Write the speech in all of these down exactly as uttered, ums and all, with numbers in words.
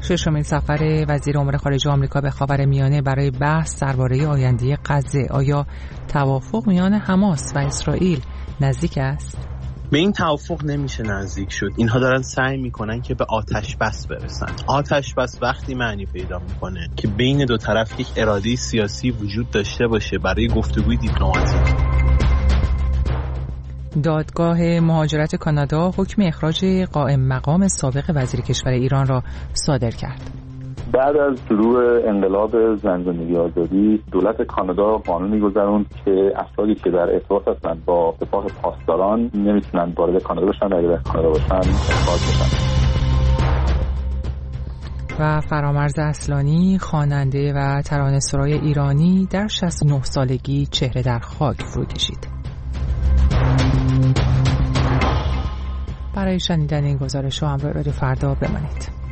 ششمین سفر وزیر امور خارجه آمریکا به خاورمیانه برای بحث درباره آینده غزه. آیا توافق میان حماس و اسرائیل نزدیک است؟ به این توافق نمیشه نزدیک شد. اینها دارن سعی میکنن که به آتش بس برسن. آتش بس وقتی معنی پیدا میکنه که بین دو طرف یک اراده سیاسی وجود داشته باشه برای گفتگوی دیپلماتیک. دادگاه مهاجرت کانادا حکم اخراج قائم مقام سابق وزیر کشور ایران را صادر کرد. بعد از شروع انقلاب زن زندگی آزادی، دولت کانادا قانونی گذروند که افرادی که در ارتباط هستند با سپاه پاسداران نمیتونن وارد کانادا بشن و اگر در کانادا باشن اخراج بشن. و فرامرز اصلانی، خواننده و ترانه‌سرای ایرانی، در شصت و نه سالگی چهره در خاک فرو کشید. برای شنیدن این گزارش ها همراه رادیو فردا بمانید.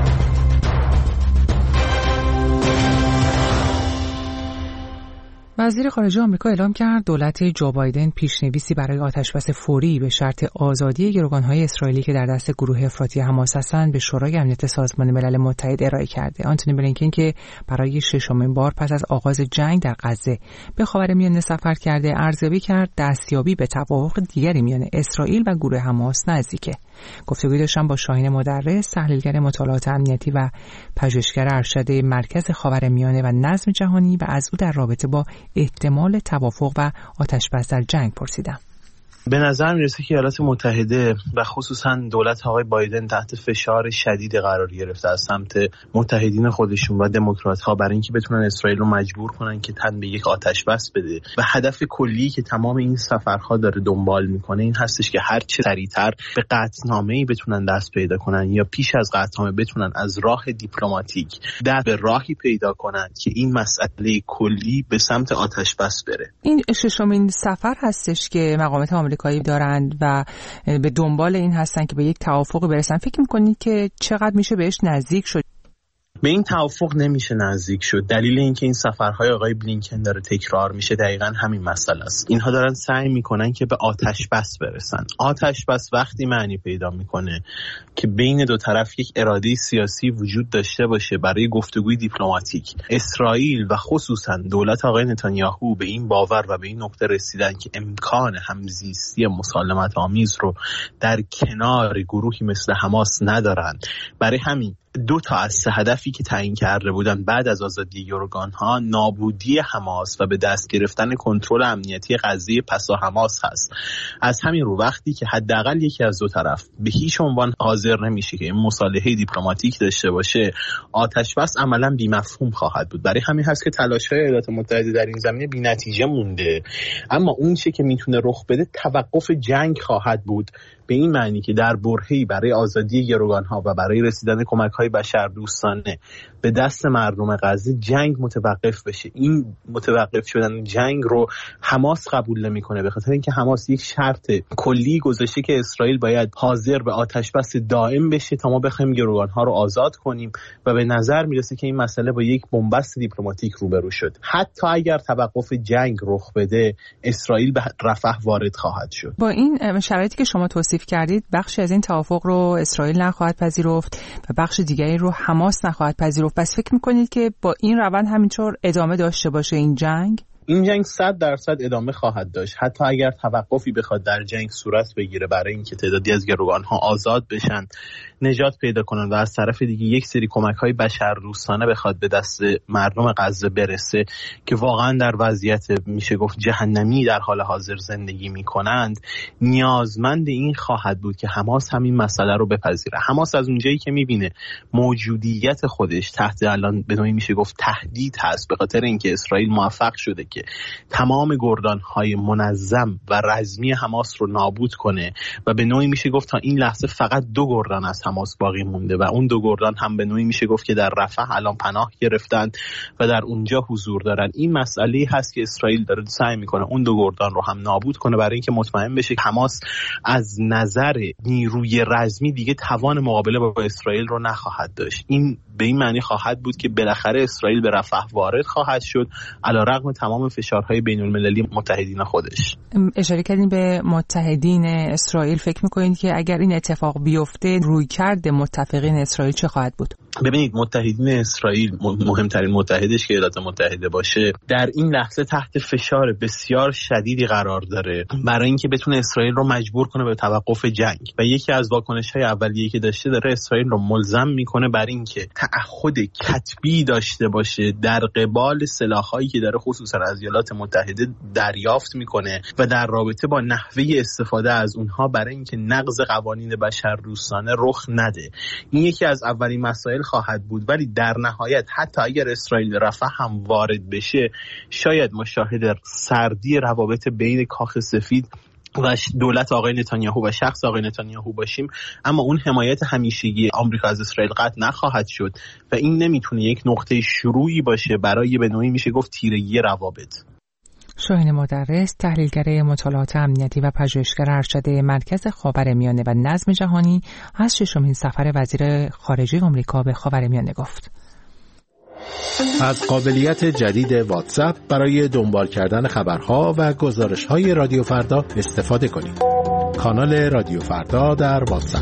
وزیر خارجه آمریکا اعلام کرد دولت جو بایدن پیشنویسی برای آتشبس فوری به شرط آزادی گروگان‌های اسرائیلی که در دست گروه افراطی حماس هستند به شورای امنیت سازمان ملل متحد ارائه کرده. آنتونی بلینکن که برای ششمین بار پس از آغاز جنگ در غزه به خاورمیانه سفر کرده، ارزیابی کرد دستیابی به توافق دیگری میان اسرائیل و گروه حماس نزدیکه. گفتگوی داشتم با شاهین مدرس، تحلیلگر مطالعات امنیتی و پژوهشگر ارشد مرکز خاورمیانه و نظم جهانی، و از او در رابطه با احتمال توافق و آتش‌بس در جنگ پرسیدم. به نظر میرسه که ایالات متحده و خصوصا دولت آقای بایدن تحت فشار شدید قرار گرفته از سمت متحدین خودشون و دموکرات ها برای اینکه بتونن اسرائیل رو مجبور کنن که تن به یک آتش بس بده، و هدف کلی که تمام این سفرها داره دنبال میکنه این هستش که هر چه سریعتر به قطعنامه‌ای بتونن دست پیدا کنن یا پیش از قطعنامه بتونن از راه دیپلماتیک دست به راهی پیدا کنن که این مسئله کلی به سمت آتش بس بره. این ششمین سفر هستش که مقامات آمریکایی دارند و به دنبال این هستن که به یک توافق برسن. فکر میکنید که چقدر میشه بهش نزدیک شد؟ به این توافق نمیشه نزدیک شد. دلیل اینکه این سفرهای آقای بلینکن داره تکرار میشه دقیقاً همین مسئله است. اینها دارن سعی میکنن که به آتش بس برسن. آتش بس وقتی معنی پیدا میکنه که بین دو طرف یک اراده سیاسی وجود داشته باشه برای گفتگوی دیپلماتیک. اسرائیل و خصوصا دولت آقای نتانیاهو به این باور و به این نقطه رسیدن که امکان همزیستی مسالمت آمیز رو در کنار گروهی مثل حماس ندارن. برای همین دو تا از سه هدفی که تعیین کرده بودن بعد از آزادی گروگان‌ها، نابودی حماس و به دست گرفتن کنترل امنیتی غزه پسا حماس هست. از همین رو وقتی که حداقل یکی از دو طرف به هیچ عنوان حاضر نمیشه که این مصالحه دیپلماتیک داشته باشه، آتش بس عملاً بی‌مفهوم خواهد بود. برای همین هست که تلاش‌های ایالات متحده در این زمینه بی‌نتیجه مونده. اما اون چه که میتونه رخ بده توقف جنگ خواهد بود، به این معنی که در برهه‌ای برای آزادی گروگان‌ها و برای رسیدن کمک‌های بشردوستانه به دست مردم غزه جنگ متوقف بشه. این متوقف شدن جنگ رو حماس قبول نمی‌کنه، به خاطر اینکه حماس یک شرط کلی گذاشته که اسرائیل باید حاضر به آتش‌بس دائم بشه تا ما بخوایم گروگان‌ها رو آزاد کنیم، و به نظر میرسه که این مسئله با یک بنبست دیپلماتیک روبرو شد. حتی اگر توقف جنگ رخ بده، اسرائیل به رفح وارد خواهد شد. با این شرایطی که شما توصیف کردید، بخشی از این توافق رو اسرائیل نخواهد پذیرفت و بخش دیگری رو حماس نخواهد پذیرفت. پس فکر می‌کنید که با این روند همینطور ادامه داشته باشه این جنگ؟ این جنگ صد درصد ادامه خواهد داشت، حتی اگر توقفی بخواد در جنگ صورت بگیره برای اینکه تعدادی از گروگان‌ها آزاد بشن، نجات پیدا کنن و از طرف دیگه یک سری کمک‌های بشردوستانه بخواد به دست مردم غزه برسه که واقعا در وضعیت میشه گفت جهنمی در حال حاضر زندگی میکنند، نیازمند این خواهد بود که حماس همین مسئله رو بپذیره. حماس از اونجایی که میبینه موجودیت خودش تحت الان به نوعی میشه گفت تهدید هست، به خاطر اینکه اسرائیل موفق شده که تمام گردان‌های منظم و رزمی حماس رو نابود کنه و به نوعی میشه گفت تا این لحظه فقط دو گردان از حماس باقی مونده و اون دو گردان هم به نوعی میشه گفت که در رفح الان پناه گرفتن و در اونجا حضور دارن. این مسئله هست که اسرائیل داره سعی میکنه اون دو گردان رو هم نابود کنه برای اینکه مطمئن بشه که حماس از نظر نیروی رزمی دیگه توان مقابله با اسرائیل رو نخواهد داشت. این به این معنی خواهد بود که بالاخره اسرائیل به رفح وارد خواهد شد علیرغم تمام فشارهای بین المللی متحدین خودش. اشاره کردین به متحدین اسرائیل، فکر میکنید که اگر این اتفاق بیفته رویکرد متفقین اسرائیل چه خواهد بود؟ ببینید متحدین اسرائیل، مهمترین متحدش که ایالات متحده باشه، در این لحظه تحت فشار بسیار شدیدی قرار داره برای اینکه بتونه اسرائیل رو مجبور کنه به توقف جنگ و یکی از واکنش‌های اولیه‌ای که داشته داره اسرائیل رو ملزم میکنه بر اینکه تعهد کتبی داشته باشه در قبال سلاح‌هایی که داره خصوصا از ایالات متحده دریافت میکنه و در رابطه با نحوه استفاده از اونها برای اینکه نقض قوانین بشردوستانه رخ نده. این یکی از اولین مسائل خواهد بود، ولی در نهایت حتی اگر اسرائیل رفح هم وارد بشه شاید ما شاهد سردی روابط بین کاخ سفید و دولت آقای نتانیاهو و شخص آقای نتانیاهو باشیم، اما اون حمایت همیشگی آمریکا از اسرائیل قطع نخواهد شد و این نمیتونه یک نقطه شروعی باشه برای به نوعی میشه گفت تیرگی روابط. شاهین مدرس، تحلیلگر مطالعات امنیتی و پژوهشگر ارشد مرکز خاورمیانه و نظم جهانی، از ششمین سفر وزیر خارجه آمریکا به خاورمیانه گفت. از قابلیت جدید واتساپ برای دنبال کردن خبرها و گزارش‌های رادیو فردا استفاده کنید. کانال رادیو فردا در واتساپ.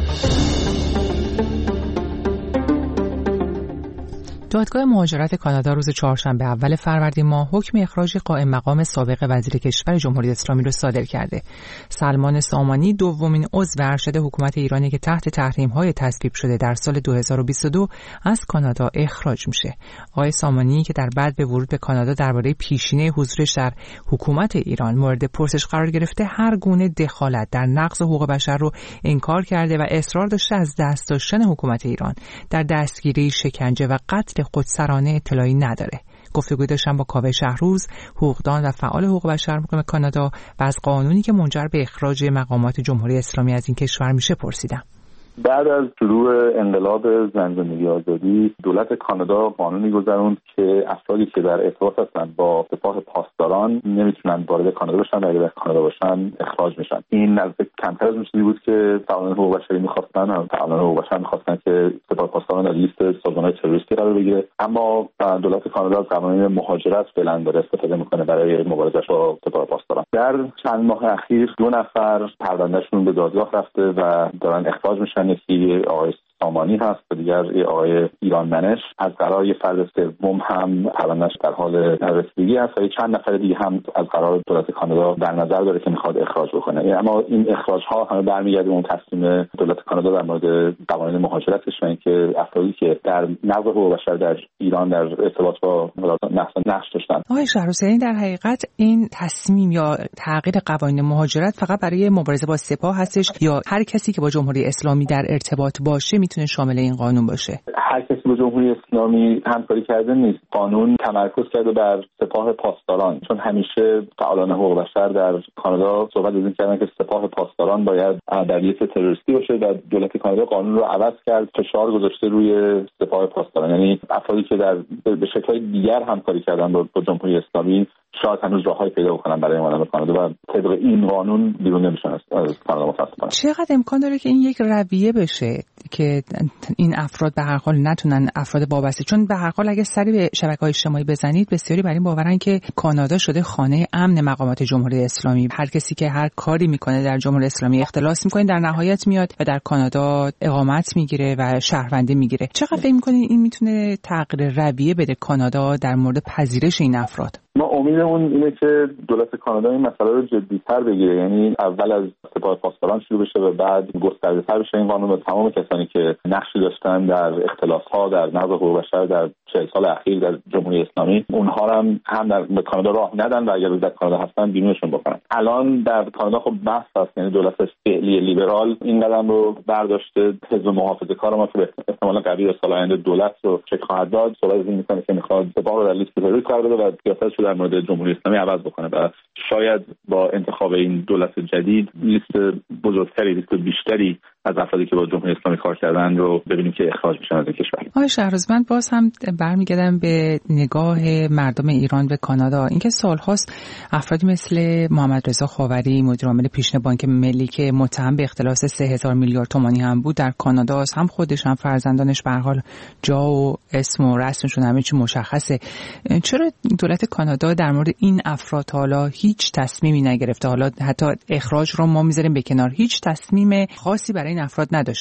دادگاه مهاجرت کانادا روز چهارشنبه اول فروردین ماه حکم اخراج قائم مقام سابق وزیر کشور جمهوری اسلامی را صادر کرده. سلمان سامانی دومین عضو ارشد حکومت ایرانی که تحت تحریم‌های تصویب شده در سال دو هزار و بیست و دو از کانادا اخراج میشه. آقای سامانی که در بعد به ورود به کانادا درباره پیشینه حضورش در حکومت ایران مورد پرسش قرار گرفته، هر گونه دخالت در نقض حقوق بشر رو انکار کرده و اصرار داشته از دست داشتن حکومت ایران در دستگیری، شکنجه و قتل خودسرانه اطلاعی نداره. گفتگو داشتم با کاوه شهروز، حقوقدان و فعال حقوق بشر مقیم کانادا و از قانونی که منجر به اخراج مقامات جمهوری اسلامی از این کشور میشه پرسیدم. بعد از شروع انقلاب زن زندگی آزادی، دولت کانادا قانونی گذروند که افرادی که در ارتباط هستند با سپاه پاسداران نمیتونن وارد کانادا بشن و اگر در کانادا باشن اخراج میشن. این البته کمتر از اون چیزی بود که فعالان حقوق بشری میخواستن. فعالان حقوق بشر میخواستن که سپاه پاسداران در لیست سازمان‌های تروریستی قرار بگیره، اما دولت کانادا از قوانین مهاجرت فعلا داره استفاده میکنه برای مبارزه با سپاه پاسداران. در چند ماه اخیر دو نفر پروندهشون به دادگاه رفته و دارن اخراج میشن. یکی آقای سامانی هست و دیگر آقای ایران منش. از قرار یه فرد سوم هم پروندهش در حال رسیدگی هست و چند نفر دیگه هم از قرار دولت کانادا در نظر داره که میخواد اخراج بکنه. اما این اخراج ها همه برمیگرده اون تصمیم دولت کانادا در مورد قوانین مهاجرتش و اینکه افرادی که در نقض حقوق بشر در ایران در ارتباط با نقش داشتن. آقای شهروزی، در حقیقت این تصمیم یا تغییر قوانین مهاجرت فقط برای مبارزه با سپاه هستش یا هر کسی که با جمهوری اسلامی در ارتباط باشه میتونه شامل این قانون باشه؟ هر کسی با جمهوری اسلامی همکاری کرده نیست. قانون تمرکز کرده بر سپاه پاسداران، چون همیشه فعالان حقوق بشر در کانادا صحبت از این کردن که سپاه پاسداران باید در لیست تروریستی باشه و دولت کانادا قانون رو عوض کرد، فشار گذاشته روی سپاه پاسداران. یعنی افرادی که در به شکل‌های دیگر همکاری کردن با جمهوری اسلامی شاید هنوز راههایی پیدا بکنن برای اومدن به کانادا و طبق این قانون بیرون نمیشن از کانادا متأسفانه. چقدر امکان داره که این یک رویه بشه که این افراد به هر حال نتونن، افراد وابسته، چون به هر حال اگه سری به شبکه‌های اجتماعی بزنید بسیاری بر این باورن که کانادا شده خانه امن مقامات جمهوری اسلامی. هر کسی که هر کاری میکنه در جمهوری اسلامی اختلاس میکنه در نهایت میاد و در کانادا اقامت میگیره و شهروندی میگیره. چقدر فکر میکنین این میتونه تغییر رویه بده کانادا در مورد پذیرش این افراد؟ ما امیدمون اینه که دولت کانادا این مسئله رو جدی‌تر بگیره، یعنی اول از سپاه پاسداران شروع بشه و بعد گسترده‌تر بشه این قانون و تمام کسانی که نقشی داشتن در اختلاس‌ها در نقض حقوق بشر در چهل سال اخیر در جمهوری اسلامی، اونها هم هم در به کانادا راه ندن و اگر در کانادا هستن بیرونشون بکنن. الان در کانادا خب بحث هست، یعنی دولت فعلی لیبرال این قدم رو برداشته. حزب محافظه‌کار ما که احتمالاً قبیل سال آینده دولت رو چک خواهد داد، صحبت از این می‌کنه که می‌خواد سپاه رو در لیست تروریست قرار بده و سیاستش در مورد جمهوری اسلامی عوض بکنه و شاید با انتخاب این دولت جدید لیست بزرگتری، لیست بیشتری از افرادی که با جمهوری اسلامی کار کردن رو ببینیم که اخراج میشن از این کشور. آقای شهروزمند، باز هم برمیگردم به نگاه مردم ایران به کانادا. اینکه سال‌هاست افرادی مثل محمد رضا خاوری، مدیر عامل پیشین بانک ملی که متهم به اختلاس سه هزار میلیارد تومانی هم بود در کانادا، هم خودش هم فرزندانش به هر حال جا و اسم و رسمشون همه چی مشخصه. چرا دولت کانادا در مورد این افراد حالا هیچ تصمیمی نگرفته؟ حالا حتی اخراج رو ما میذاریم به کنار، هیچ تصمیم خاصی برای این افراد نداشته.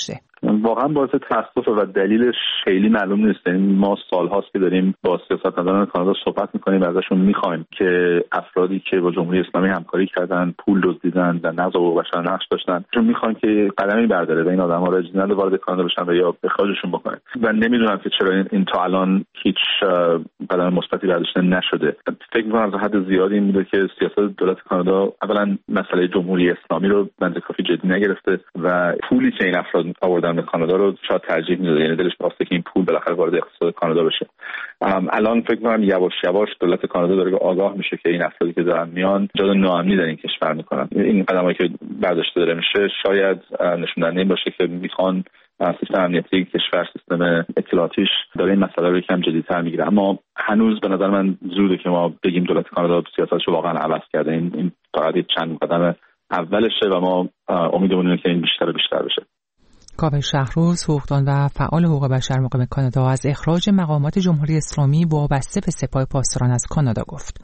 واقعا باعث تأسف و دلیلش خیلی معلوم نیست. ما سال‌هاست که داریم با سیاستمداران کانادا صحبت می‌کنیم و ازشون می‌خوایم که افرادی که با جمهوری اسلامی همکاری کردن، پول دزدیدن و نقض حقوق بشر نقش داشتن، چون می‌خوان که قدمی برداره و این آدم‌ها را اجازه نده وارد کانادا بشن و یا اخراجشون بکنه. و نمی‌دونم که چرا این تا الان هیچ قدم مثبتی برداشته نشده. فکر می‌کنم تا حد زیادی این بوده که سیاست دولت کانادا اولا مسئله جمهوری اسلامی رو بنده کافی جدی نگرفته و پولی که این افراد آوردن به کانادا رو شاید ترجیح میده، یعنی دلش می‌خواسته که این پول بالاخره وارد اقتصاد کانادا بشه. الان فکر می‌کنم یواش یواش دولت کانادا داره آگاه میشه که این افرادی که دارن میان جای ناامنی در این کشور میکنن. این قدمایی که برداشته داره میشه شاید نشون دهنده این باشه که میخوان سیستم امنیتی کشور، سیستم اطلاعاتیش داره این مسئله رو یکم جدی‌تر میگیره. اما هنوز به نظر من زوده که ما بگیم دولت کانادا سیاستش رو واقعا عوض کرده. این این فقط چند قدم اولشه و ما امیدواریم اینه که این بیشتر و بیشتر بشه. کاوه شهروز، حقوقدان و فعال حقوق بشر مقیم کانادا، از اخراج مقامات جمهوری اسلامی وابسته به سپاه پاسداران از کانادا گفت.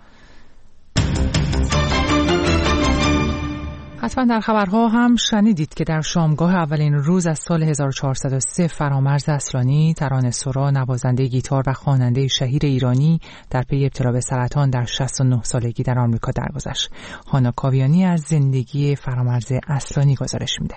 حتما در خبرها هم شنیدید که در شامگاه اولین روز از سال هزار و چهارصد و سه فرامرز اصلانی، ترانه‌سرا، نوازنده گیتار و خواننده شهیر ایرانی در پی ابتلا به سرطان در شصت و نه سالگی در آمریکا درگذشت. هانا کاویانی از زندگی فرامرز اصلانی گزارش میده.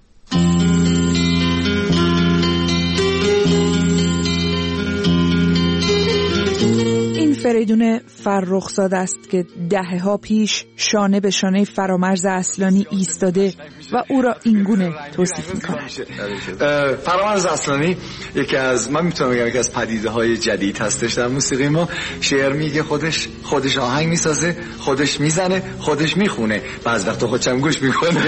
فریدون فرخزاده است که دهه‌ها پیش شانه به شانه فرامرز اصلانی ایستاده و او را اینگونه توصیف می‌کند. فرامرز اصلانی یکی از من میتونم بگم یکی از پدیده‌های جدید هستش در موسیقی ما. شعر میگه، خودش خودش آهنگ میسازه، خودش میزنه، خودش میخونه، بعضی وقتا خودش هم گوش میکنه.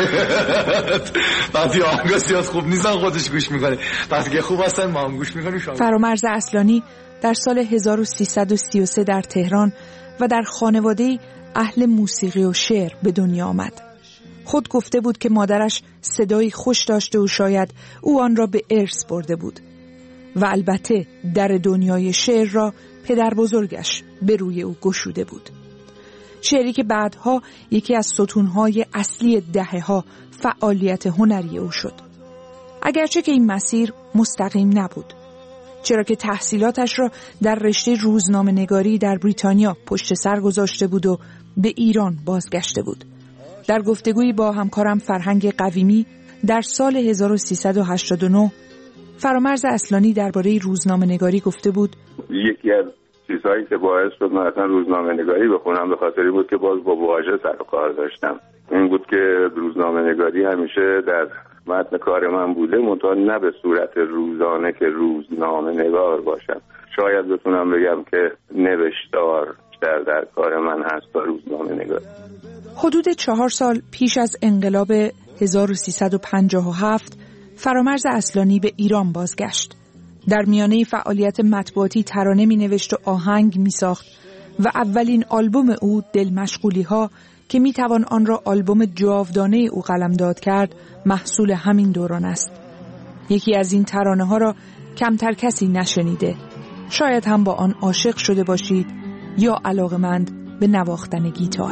بعضی آهنگا زیاد خوب نیستن خودش گوش میکنه، بعضی که خوب هستن ما هم گوش میکنیم. فرامرز اصلانی در سال هزار و سیصد و سی و سه در تهران و در خانواده‌ای اهل موسیقی و شعر به دنیا آمد. خود گفته بود که مادرش صدایی خوش داشته و شاید او آن را به ارث برده بود و البته در دنیای شعر را پدر بزرگش به روی او گشوده بود. شعری که بعدها یکی از ستونهای اصلی دهه‌ها فعالیت هنری او شد. اگرچه که این مسیر مستقیم نبود، چرا که تحصیلاتش را در رشته روزنامه‌نگاری در بریتانیا پشت سر گذاشته بود و به ایران بازگشته بود. در گفتگویی با همکارم فرهنگ قویمی در سال هزار و سیصد و هشتاد و نه فرامرز اصلانی درباره روزنامه‌نگاری گفته بود: یکی از چیزهایی که باعث شد من اصلا روزنامه‌نگاری بخونم به خاطری بود که باز با واژه سر و کار داشتم. این بود که روزنامه‌نگاری همیشه در متن کار من بوده، منتها نه به صورت روزانه که روزنامه نگار باشم. شاید بتونم بگم که نوشتار در در کار من هست تا روزنامه نگار. حدود چهار سال پیش از انقلاب هزار و سیصد و پنجاه و هفت فرامرز اصلانی به ایران بازگشت. در میانه فعالیت مطبوعاتی ترانه می نوشت و آهنگ می ساخت و اولین آلبوم او دل مشغولی ها که می توان آن را آلبوم جاودانه او قلمداد کرد محصول همین دوران است. یکی از این ترانه ها را کمتر کسی نشنیده. شاید هم با آن عاشق شده باشید یا علاقمند به نواختن گیتار.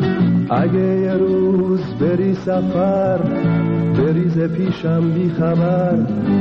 اگه یه روز بری سفر بریز پیشم بی خبر،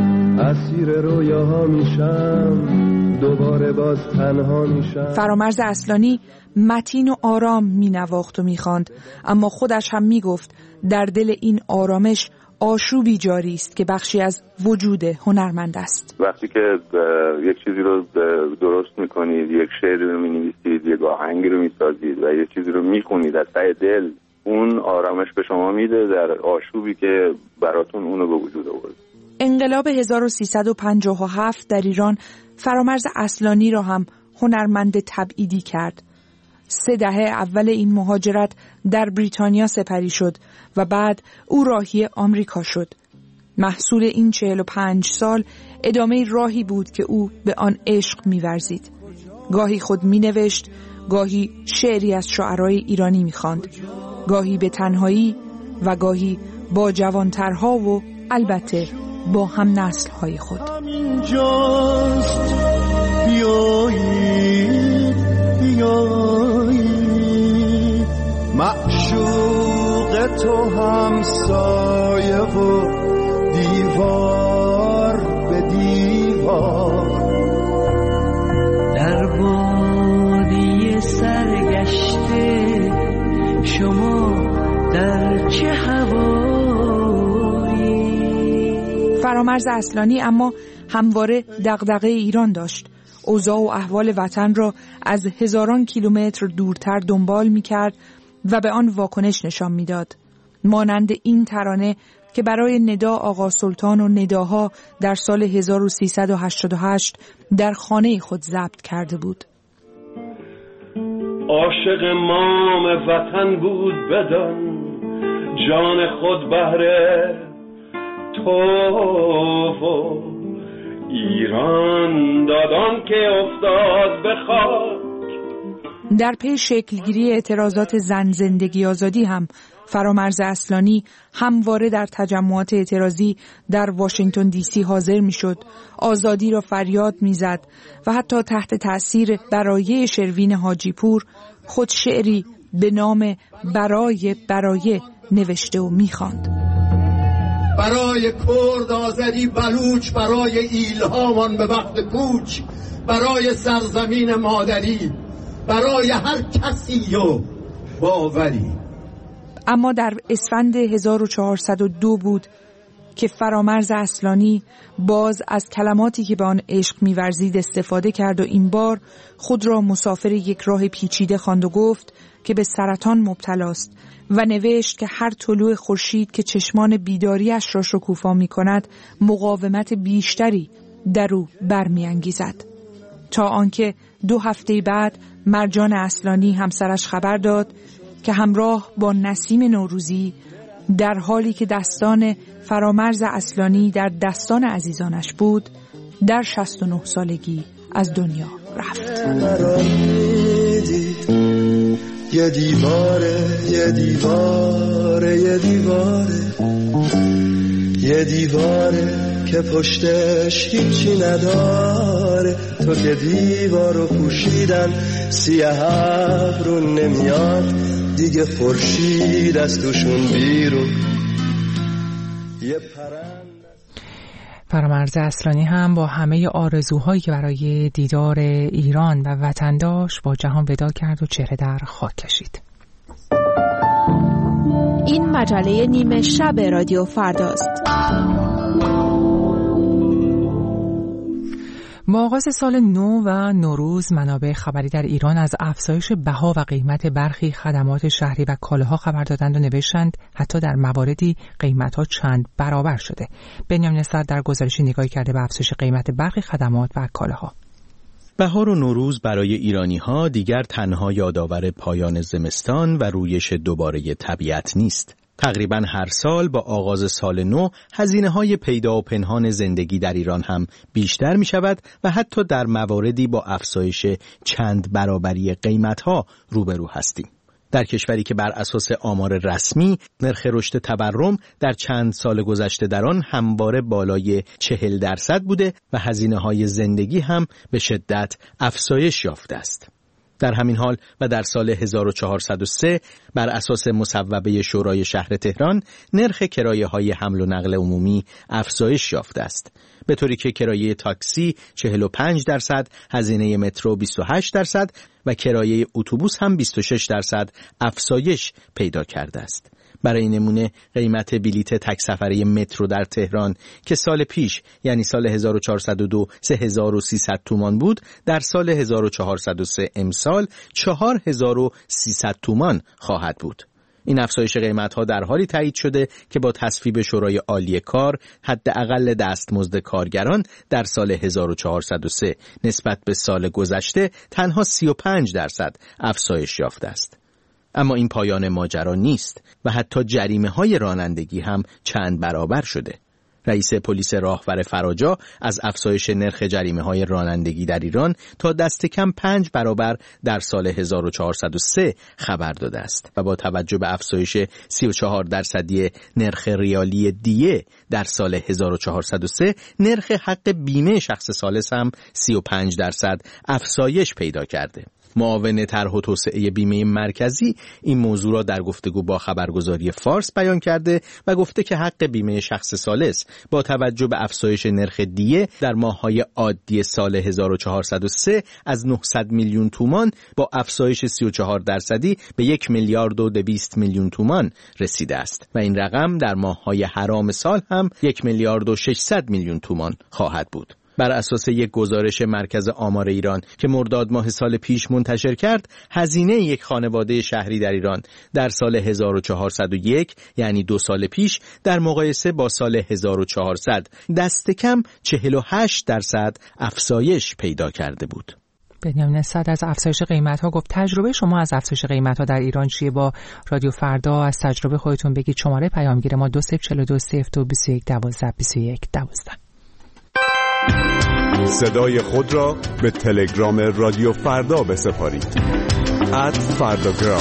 اسیر رویاها میشم دوباره باز تنها میشم. فرامرز اصلانی متین و آرام می نواخت و می خواند، اما خودش هم می گفت در دل این آرامش آشوبی جاری است که بخشی از وجود هنرمند است. وقتی که یک چیزی رو درست میکنید، یک شعری رو مینویسید، یک آهنگی رو میسازید و یک چیزی رو میخونید از ته دل، اون آرامش به شما میده در آشوبی که براتون اونو به وجود آورد. انقلاب هزار و سیصد و پنجاه و هفت در ایران فرامرز اصلانی را هم هنرمند تبعیدی کرد. سه دهه اول این مهاجرت در بریتانیا سپری شد و بعد او راهی آمریکا شد. محصول این چهل و پنج سال ادامه راهی بود که او به آن عشق می‌ورزید. گاهی خود می‌نوشت، گاهی شعری از شاعرای ایرانی می‌خواند، گاهی به تنهایی و گاهی با جوانترها و البته با هم نسل‌های خود. همینجاست بیایید بیایید، معشوق تو همسایه و دیوار فرامرز اصلانی اما همواره دغدغه ایران داشت. اوضاع و احوال وطن را از هزاران کیلومتر دورتر دنبال می‌کرد و به آن واکنش نشان می‌داد. مانند این ترانه که برای ندا آقا سلطان و نداها در سال هزار و سیصد و هشتاد و هشت در خانه خود ضبط کرده بود. عاشق مام وطن بود بدان، جان خود بهره تو و ایران دادان که افتاد به خاک. در پی شکلگیری اعتراضات زن زندگی آزادی هم فرامرز اصلانی همواره در تجمعات اعتراضی در واشنگتن دی سی حاضر می شد، آزادی را فریاد می زد و حتی تحت تأثیر برایه شروین حاجی پور خود شعری به نام برای برای نوشته و می خواند. برای کرد آذری بلوچ، برای ایلهامان به وقت کوچ، برای سرزمین مادری، برای هر کسی و باوری. اما در اسفند هزار و چهارصد و دو بود که فرامرز اصلانی باز از کلماتی که به آن عشق می‌ورزید استفاده کرد و این بار خود را مسافر یک راه پیچیده خواند و گفت که به سرطان مبتلاست و نوشت که هر طلوع خورشید که چشمان بیداریش را شکوفا می‌کند مقاومت بیشتری در او برمی‌انگیزد. تا آنکه دو هفته بعد مرجان اصلانی همسرش خبر داد که همراه با نسیم نوروزی در حالی که دستان فرامرز اصلانی در دستان عزیزانش بود در شصت و نه سالگی از دنیا رفت. یه دیواره یه دیواره یه دیواره یه دیواره که پشتش هیچی نداره، تو که دیوارو پوشیدن سیاه ابرون نمیاد دیگه خورشید از توشون بیرون. یه پرند. فرامرز اصلانی هم با همه آرزوهایی که برای دیدار ایران و وطن داشت با جهان ودا کرد و چهره در خاک کشید. این مجله نیمه شب رادیو فرداست. با آغاز سال نو و نوروز منابع خبری در ایران از افزایش بها و قیمت برخی خدمات شهری و کالاها خبر دادند و نوشتند حتی در مواردی قیمت‌ها چند برابر شده. بنیامین صدر در گزارشی نگاهی کرده به افزایش قیمت برخی خدمات و کالاها. بهار و نوروز برای ایرانی‌ها دیگر تنها یادآور پایان زمستان و رویش دوباره طبیعت نیست. تقریباً هر سال با آغاز سال نو هزینه‌های پیدا و پنهان زندگی در ایران هم بیشتر می‌شود و حتی در مواردی با افزایش چند برابری قیمت‌ها روبرو هستیم. در کشوری که بر اساس آمار رسمی نرخ رشد تورم در چند سال گذشته در آن همواره بالای چهل درصد بوده و هزینه‌های زندگی هم به شدت افزایش یافته است. در همین حال و در سال هزار و چهارصد و سه بر اساس مصوبه شورای شهر تهران نرخ کرایه‌های حمل و نقل عمومی افزایش یافته است، به طوری که کرایه تاکسی چهل و پنج درصد، هزینه مترو بیست و هشت درصد و کرایه اتوبوس هم بیست و شش درصد افزایش پیدا کرده است. برای نمونه قیمت بلیت تک سفره مترو در تهران که سال پیش یعنی سال هزار و چهارصد و دو سه هزار و سیصد تومان بود، در سال هزار و چهارصد و سه امسال چهار هزار و سیصد تومان خواهد بود. این افزایش قیمت‌ها در حالی تایید شده که با تصویب شورای عالی کار حداقل دستمزد کارگران در سال هزار و چهارصد و سه نسبت به سال گذشته تنها سی و پنج درصد افزایش یافته است. اما این پایان ماجرا نیست و حتی جریمه‌های رانندگی هم چند برابر شده. رئیس پلیس راهور فراجا از افزایش نرخ جریمه‌های رانندگی در ایران تا دست کم پنج برابر در سال هزار و چهارصد و سه خبر داده است و با توجه به افزایش سی و چهار درصدی نرخ ریالی دیه در سال هزار و چهارصد و سه نرخ حق بیمه شخص ثالث هم سی و پنج درصد افزایش پیدا کرده. معاون طرح و توسعه بیمه مرکزی این موضوع را در گفتگو با خبرگزاری فارس بیان کرده و گفته که حق بیمه شخص ثالث با توجه به افزایش نرخ دیه در ماه‌های عادی سال هزار و چهارصد و سه از نهصد میلیون تومان با افزایش سی و چهار درصدی به یک میلیارد و دویست میلیون تومان رسیده است و این رقم در ماه‌های حرام سال هم یک میلیارد و ششصد میلیون تومان خواهد بود. بر اساس یک گزارش مرکز آمار ایران که مرداد ماه سال پیش منتشر کرد، هزینه یک خانواده شهری در ایران در سال هزار و چهارصد و یک یعنی دو سال پیش در مقایسه با سال هزار و چهارصد دست کم چهل و هشت درصد افزایش پیدا کرده بود. بنیامین صدر از افزایش قیمت‌ها گفت. تجربه شما از افزایش قیمت‌ها در ایران چیه؟ با رادیو فردا از تجربه خودتون بگید. شماره پیامگیر ما دو صفر چهار دو صفر دو بیست و یک دوازده بیست و یک دوازده. صدای خود را به تلگرام رادیو فردا بسپارید. ات فرداگرام.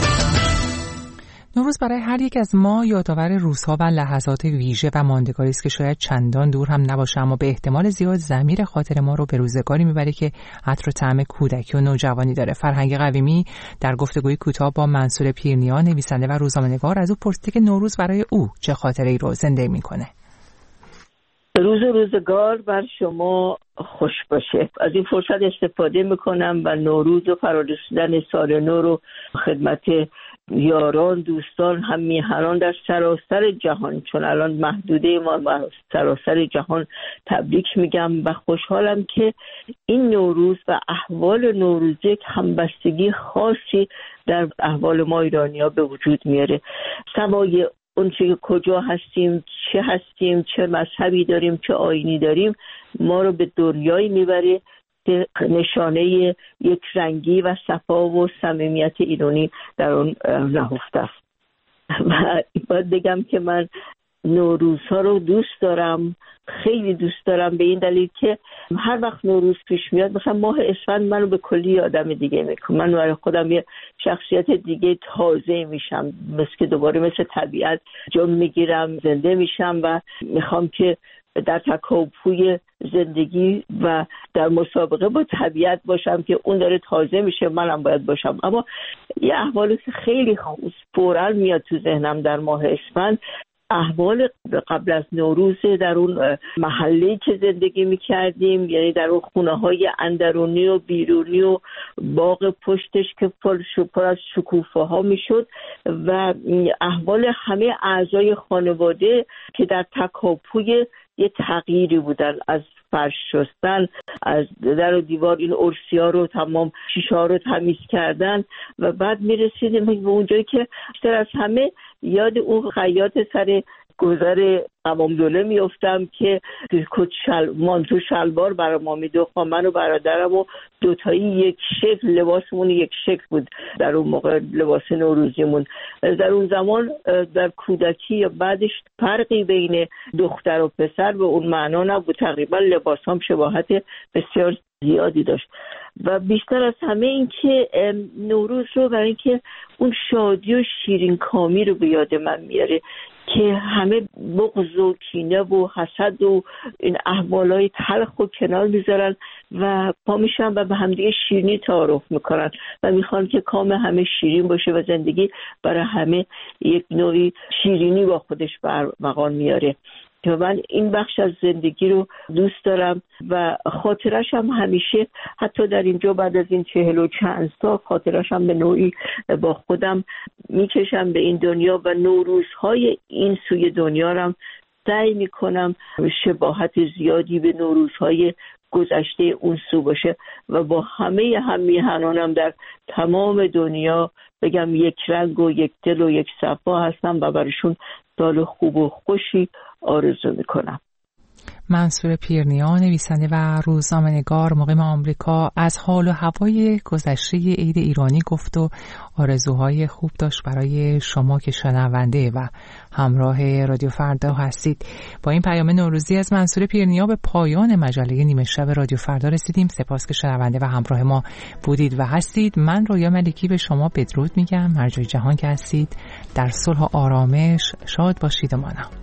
نوروز برای هر یک از ما یادآور روزها و لحظات ویژه و ماندگاری است که شاید چندان دور هم نباشه، اما به احتمال زیاد ضمیر خاطر ما رو به روزگاری میبره که عطر و طعم کودکی و نوجوانی داره. فرهنگ قویمی در گفتگوی کوتاه با منصور پیرنیا، نویسنده و روزنامه‌نگار، از او پرسیده که نوروز برای او چه خاطره‌ای رو زنده میکنه. روز روزگار بر شما خوش باشه. از این فرصت استفاده میکنم و نوروز و فرارسیدن سال نو رو خدمت یاران، دوستان، هم میهنان در سراسر جهان، چون الان محدوده ما سراسر جهان، تبریک میگم و خوشحالم که این نوروز و احوال نوروز یک همبستگی خاصی در احوال ما ایرانی‌ها به وجود میاره. سوای اون چه کجا هستیم، چه هستیم، چه مذهبی داریم، چه آیینی داریم، ما رو به دنیایی میبره که نشانه یک رنگی و صفا و صمیمیت ایرانی در اون نهفته است. و باید بگم که من نوروزها رو دوست دارم، خیلی دوست دارم، به این دلیل که هر وقت نوروز پیش میاد، مثلا ماه اسفند منو به کلی آدم دیگه میکنه. من برای خودم یه شخصیت دیگه تازه میشم، مثل که دوباره مثل طبیعت جون میگیرم، زنده میشم و میخوام که در تکاپوی زندگی و در مسابقه با طبیعت باشم که اون داره تازه میشه، منم باید باشم. اما یه احوالی که خیلی فوراً میاد تو ذهنم در ماه اسفند، احوال قبل از نوروز در اون محله‌ای که زندگی می‌کردیم، یعنی در اون خونه‌های اندرونی و بیرونی و باغ پشتش که پر از شکوفه‌ها میشد و احوال همه اعضای خانواده که در تکاپوی یه تغییری بودن، از فرش شستن، از در و دیوار این ارسی‌ها رو تمام شیشه‌ها رو تمیز کردن و بعد می‌رسیدیم به اونجایی که بیشتر از همه یاد اون خیاط سر گذر قوام دوله میافتم که کت شل مانتو شلوار برای ما میدوخت. من و برادرم و دوتایی یک شکل، لباسمون یک شکل بود در اون موقع، لباس نوروزیمون. در اون زمان در کودکی یا بعدش فرقی بین دختر و پسر به اون معنا نبود، تقریبا لباسام شباهت بسیار زیادی داشت و بیشتر از همه این که نوروز رو برای اینکه اون شادی و شیرین کامی رو به یاد من میاره که همه بغض و کینه و حسد و این احوالای تلخ و کنار میذارن و پا میشن و به همدیگه شیرینی تعارف میکنن و میخوان که کام همه شیرین باشه و زندگی برای همه یک نوعی شیرینی با خودش برمغان میاره. که من این بخش از زندگی رو دوست دارم و خاطرش هم همیشه، حتی در اینجا بعد از این چهل و چند سال، خاطرش هم به نوعی با خودم میکشم به این دنیا و نوروزهای این سوی دنیا رو سعی میکنم شباهت زیادی به نوروزهای گذشته اون سو باشه و با همه هم میهنانم در تمام دنیا بگم یک رنگ و یک دل و یک صفا هستم و برشون سال خوب و خوشی آرزو میکنم. منصور پیرنیا، نویسنده و روزنامه‌نگار مقیم آمریکا، از حال و هوای گذشته عید ایرانی گفت و آرزوهای خوب داشت برای شما که شنونده و همراه رادیو فردا هستید. با این پیام نوروزی از منصور پیرنیا به پایان مجله نیمه شب رادیو فردا رسیدیم. سپاس که شنونده و همراه ما بودید و هستید. من رویا ملکی به شما بدرود میگم. هر جای جهان که هستید در صلح و آرامش شاد باشید و مانا.